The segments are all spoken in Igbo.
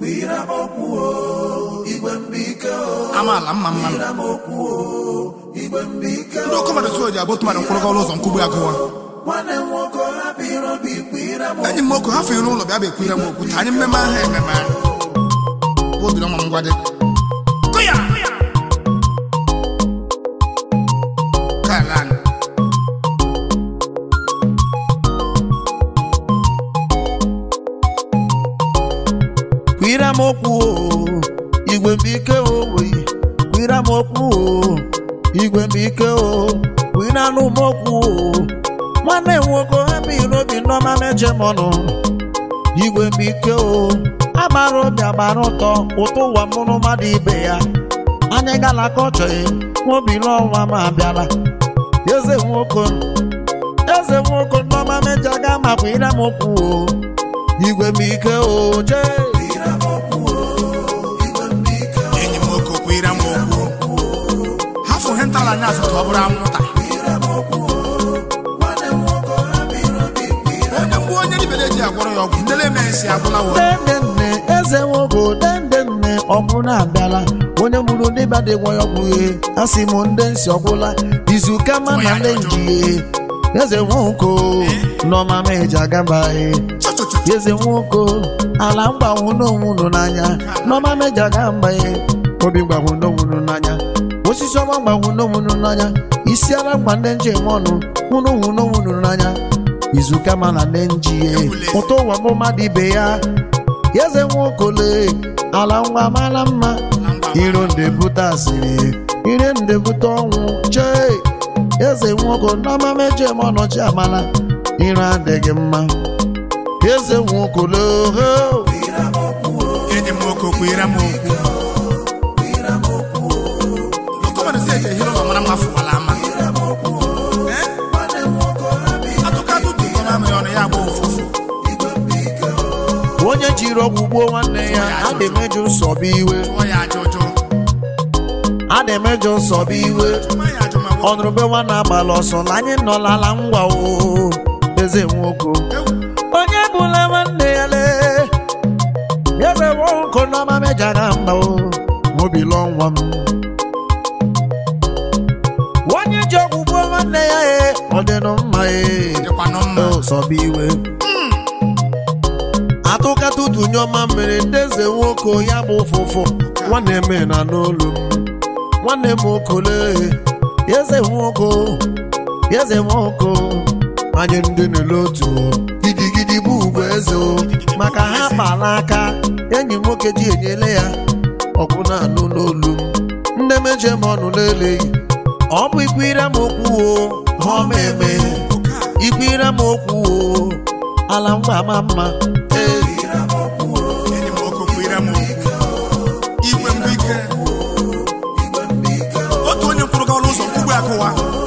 amala mama ndo koma de soja botuma de nkoro lo zon kubu agwa ani moko hafi no lo bia be kwira moko tani mema ha mema wo bi no ngwade koya kalan kwira moko igwe mbike owe kwira moko igwe mbike o kwira no moko nwanne nwoke happy robi ndoma meje mono igwe mbike o amara obi agbara ụtọ ụtọ ụwa mụrụ mmadụ ibe ya anyị gala kọchọ obi n'ọnwa ma abịala eze nwoke ndoma meje ga ma kwira moko igwe mbike o je Hentala nyasa tobura muta onye ni beleji agworo yo ndele mensi agwala wo dende eze nwogo dende obuna abịala onye muru ndi bade gwo yo buye asimo ndensi ogwula izuka mana lenji eze nwoko no mama eja gamba eze nwoko ala ngba hunu n'anya no mama eja gamba obi ngba hunu n'anya osisi ọma gbahụnụ n'anya isi ara gba ndị njem ọnụ hụnụ n'anya izuka mana ndị njiye ụtọ ụwa bụ mmadụ ibe ya eze nwokole ala nwa mara mma iro ndebute asịrị ire ndebute ọnwụ chee eze nwoko n'ama mejem ọnọchi amala ire adịghị mma eze nwokole enyi m nwoke kwira m okwu onye jiri ọgwụ gbuo nwanne ya adịmeju nsọbụ iwe ọnụrụbe nwa na-agbalị ọsọ na anyị nọlala ngwa o eze nwoke onye bụla nwanne ya lee eze nwoke n'ọma mejara mba o mobili ọnwa m onye ji ọgwụ gbuo nwanne ya ọ dịnụ mma sọbụ iwe atụkatụtụ nyọma mere ndeze nwoke ya bụ ụfụfụ nwanne m na n'olu m nwanne m okole eze nwoke anyị ndị n'elu otu gidigidi bụ ugwu eze maka ha kpara aka enyi nwoke ji enyele ya ọgwụ na-anụ n'olu m nne meje m ọnụ leleghị ọ bụ ikwire m okwu ha eme ikwire m okwu ala ngwa ama mma otu onye mkpụrụ ga ụzọ kwugbu akụwa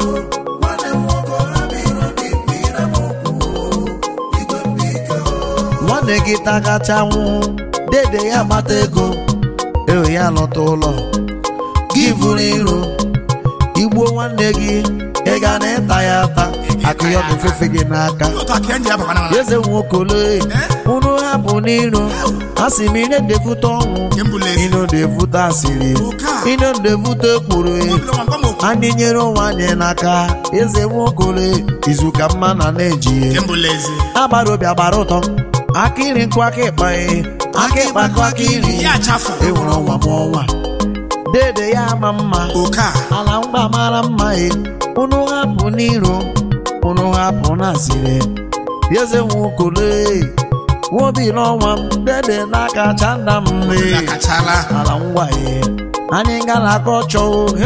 nwanne gị tagachanwụ dede ya gbata ego ewe ya lọta ụlọ gị vụrụ iro igbo nwanne gị ị ga na ịta ya ata akụ ya ofefe gị n'aka eze nwokole unu hapụ n'iro asị m ine devute ọnwụ ino devute asịrị ino devute kwuru anyị nyere onwe anyị n'aka eze nwokole izuka mma na na-eji agbara obi agbara ụtọ aka iri nkụ aka ịkpa akụ aka iri enwere ọnwa m ọnwa dede ya ama mma ala ngwa mara mma unu hapụ n'iro unu hapụ na asịrị eze nwokole wobi n'ọnwa m dede n'aka chanda mme ala ngwa anyị gara aka ọchọ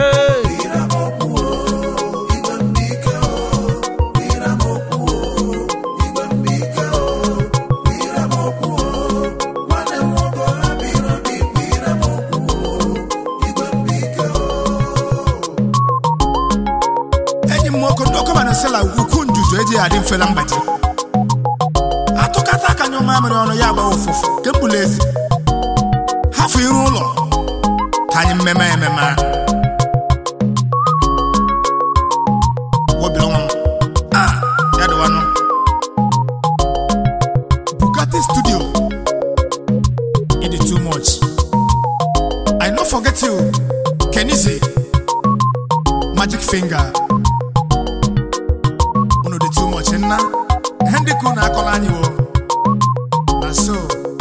sela ukunjuzo eji adi mfela mbati atukata kanyo mamere ono ya gba ofufu kembulezi hafu iru ụlọ kanyi mmema wobilo nwa ya do wano Bugatti studio edit too much. I no forget you, Kenize, Magic Finger. Uno the too much, and now Hendy Kuna Kolanyo. And so.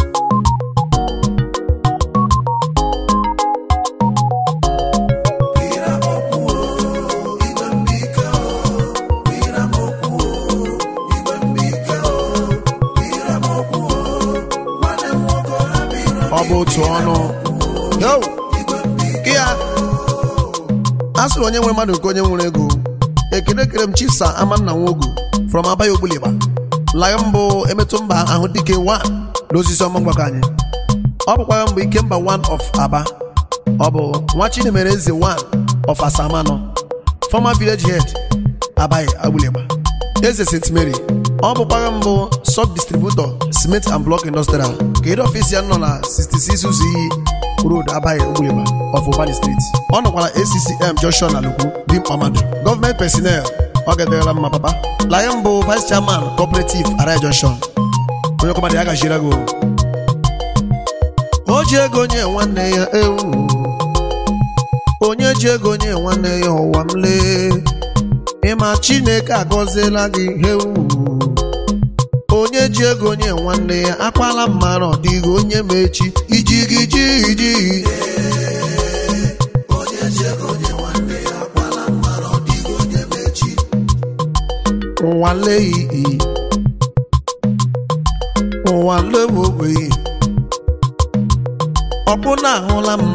Otu ọnụ yo kia asụrụ onye nwere mmadụ nke onye nwere ego ekele kere m Chief Sir Amanna Nwogu from Abayo Ogbulịgba laya mbụ emetụ mba ahụ dike 1 n'osisi ọma mgbakọ anyị ọ bụkwara mbụ Ikemba 1 of Aba ọ bụ nwa Chinemere Eze 1 of Asamano former village head Abayo Ogbulịgba Eze St. Mary ọ bụkwara mbụ sub distributor cement and block industrial ka head office ya nọ na 66 Uzi Road Abayo Ogbulịgba of Ubani Street ọ nọkwara ACCM Joshua na Lukwu Dimkpa Madu government personnel ọ gadara mma papa Lion bụ vice chairman cooperative Arai Junction onye ọkọmadị ya gajiri ego o ji ego nye nwanne ya ewu onye ji ego nye nwanne ya ụwa m lee ịma Chineke agọziela gị ewu onye ji ego nye nwanne ya akwala mma na ọ dịghị onye ma echi iji gị ji onye ji ego nye nwanne ya akwala mma na ọ dịghị onye ma echi ụwa lewe ọbụna ahụla m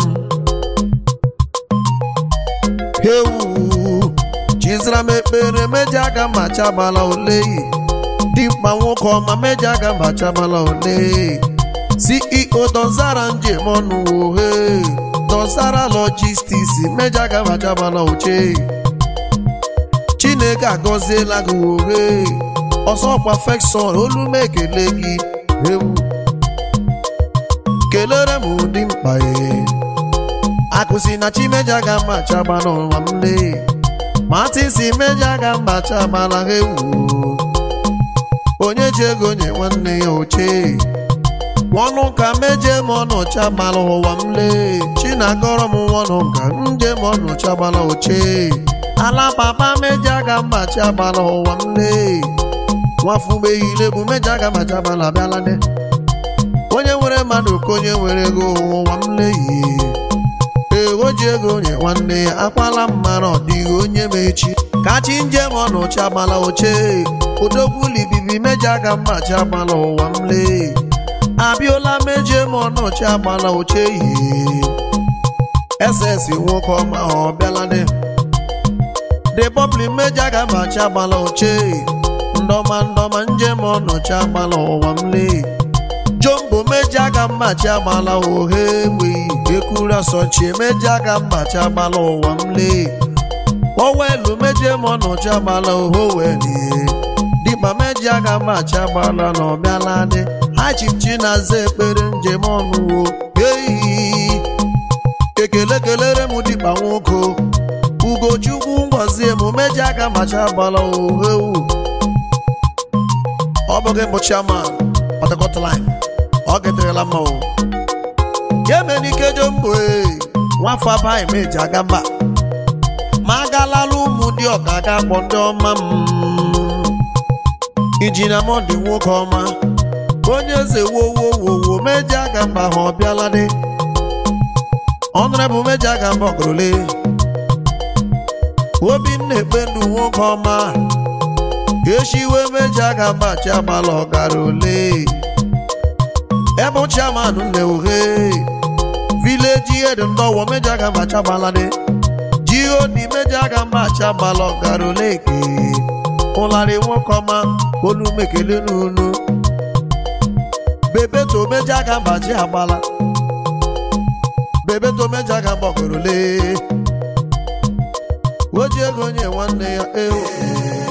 ewu chizara m ekpere meji aga ma chabala oleyi Dimkpa nwoke ọma meji aga ma chabala oleyi CEO Donzara njem ọnụ ohe Donzara Logistics meji aga ma chabala oche Chineke agọziela gị ohe ọsọ perfection olu m ekele gị ewu kelere m Dimkpa akụsi na Chimeji aga ma chabala ụwa m lee Matisi meji aga ma chabala ewu onye ji ego nye nwanne ya oche ọnụ ka meje m ọnụ chabala ụwa m lee Chinagọrọ m ọnụ ka njem ọnụ chabala oche ala papa meji aga ma chabala ụwa m lee nwafugbeghile bụ meji aga ma chabala bịalade onye nwere mmadụ ka onye nwere ego ụwa m lee o ji ego nye nwanne ya akwala mmara ọ dịghị onye ma echi ka chi njem ọnụ chabala oche Odogwuli bibi meji aga mma chabala ụwa m lee Abiola meje m ọnụ chabala oche SS nwoke ọma ọ bịalade The Public meji aga mma chabala oche ndọma njem ọnụ chabala ụwa m lee Jombo meji aga mma chabala ohe wee Ekura Sochi meji aga mma chabala ụwa m lee Owelu meje m ọnụ chabala ohoweni Dimkpa meji aga mma chabala na ọbịalade Chief Chinaza ekpere njem ọnụ eyi ekele kelere m Dimkpa nwoke Ugochukwu ngọzie m meji aga mma chabala ohewu ọ bụghị mbụ chairman Port Line ọ geterela mma o Yemenike Jombo nwafọ Abayo meji aga mba ma agalala ụmụ dị ọka ga akpọ ndị ọma m Injinia Monday nwoke ọma onye eze wowowowo meji aga mba ha ọbịalade Honorable meji aga mba ọgọrọle Obinna Ekpendu nwoke ọma Eshiwe meji aga mba chabala ọgarole Ebe chairman Nneohe Village head ndọwọ meji aga mba chabalade G.O.D meji aga mba chabala ọgarole ụlarị nwoke ọma olu mekele n'unu Bebeto meji aga mba ji agbala Bebeto meji aga mba ọgarole o ji ego nye nwanne ya